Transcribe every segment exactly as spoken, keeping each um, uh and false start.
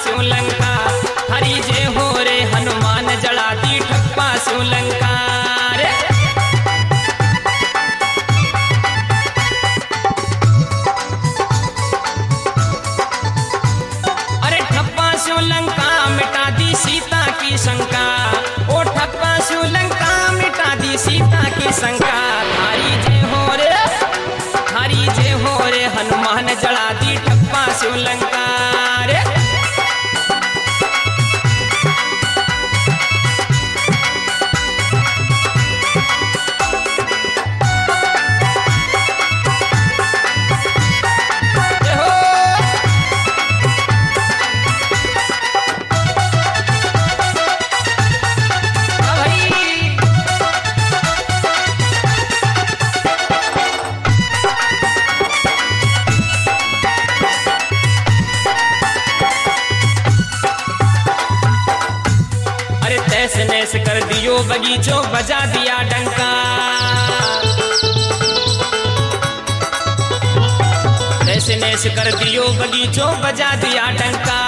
शिवलंका। हरि जय हो रे हनुमान जड़ा दी ठप्पा शिवलंका रे। अरे ठप्पा शिवलंका मिटा दी सीता की शंका। ओ ठप्पा शिवलंका मिटा दी सीता की शंका। हरि जय हो रे हरि जय हो रे हनुमान जड़ा दी ठप्पा शिवलंका रे। तैस कर दियो बगीचों बजा दिया डंका। तैस नैस कर दियो बगीचों बजा दिया डंका।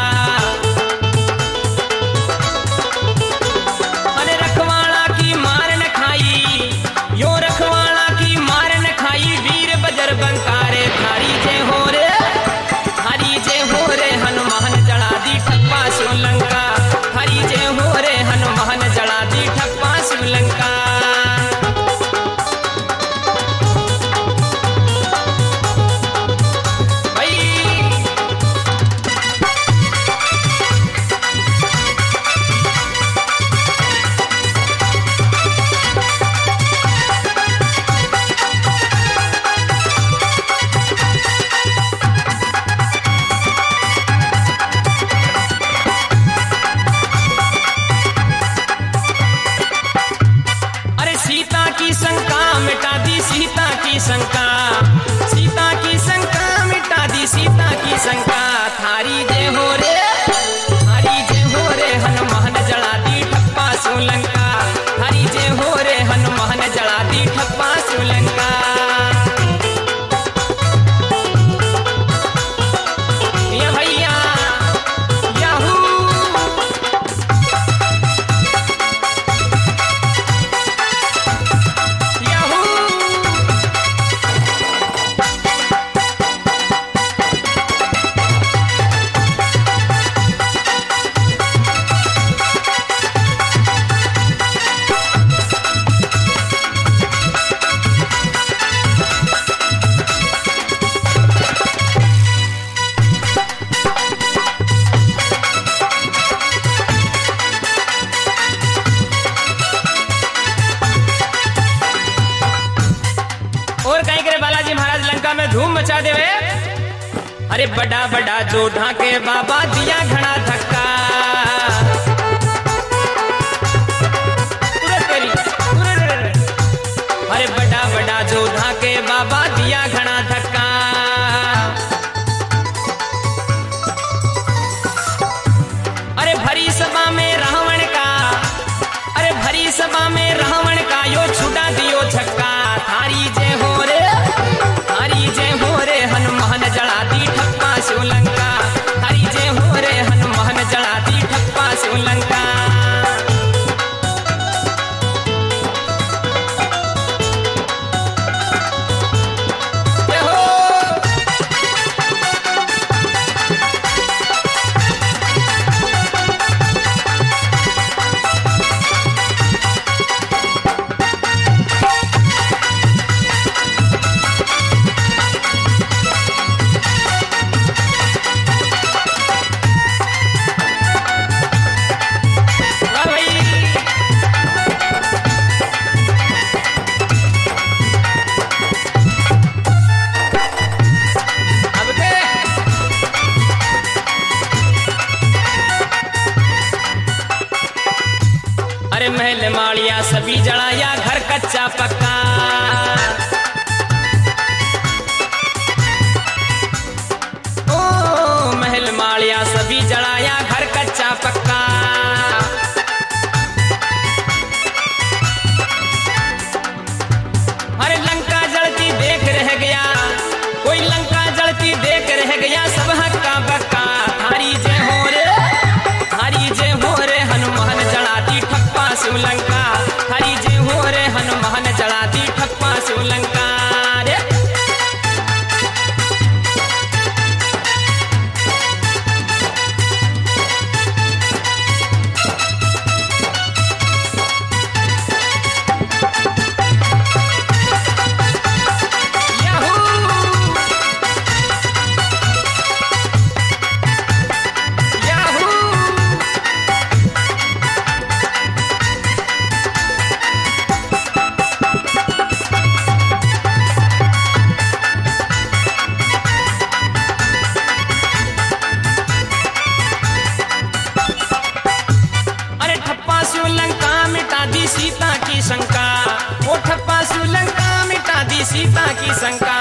अरे रखवाड़ा की मार न खाई यो रखवाड़ा की मार न खाई वीर बजर बंकारे। थारी जय हो रे हरि जय हो रे हनुमान जड़ा दी ठप्पा शिवलंका। हरि जय हो रे हनुमान जड़ा दी ठप्पा शिवलंका। सीता की शंका सीता की शंका मिटा दी सीता की शंका। थारी जय हो रे हरि जय हो रे हनुमान जड़ा दी ठप्पा शिवलंका। हरि जय हो रे हनुमान जड़ा दी ठप्पा शिवलंका। या भैया याहू बालाजी महाराज लंका में धूम मचा देवे। अरे बड़ा बड़ा जोधा के बाबा दिया घड़ा धक्का। अरे बड़ा बड़ा जोधा के बाबा दिया घड़ा धक्का। अरे भरी सभा में रावण का अरे भरी सभा में रावण का यो छुड़ा दियो झक्का। थारी जय हो रे हरि जय हो रे हनुमान जड़ा दी ठप्पा शिवलंका। हरि जय हो रे हनुमान जड़ा दी ठप्पा शिवलंका। अरे महल माड़िया सभी जड़ाया घर कच्चा पक्का। ओ महल माड़िया सभी जड़ाया घर कच्चा पक्का। अरे लंका जलती देख रह गया कोई लंका जलती देख रह गया सब हक्का बक्का। थारी जय हो रे सीता की शंका।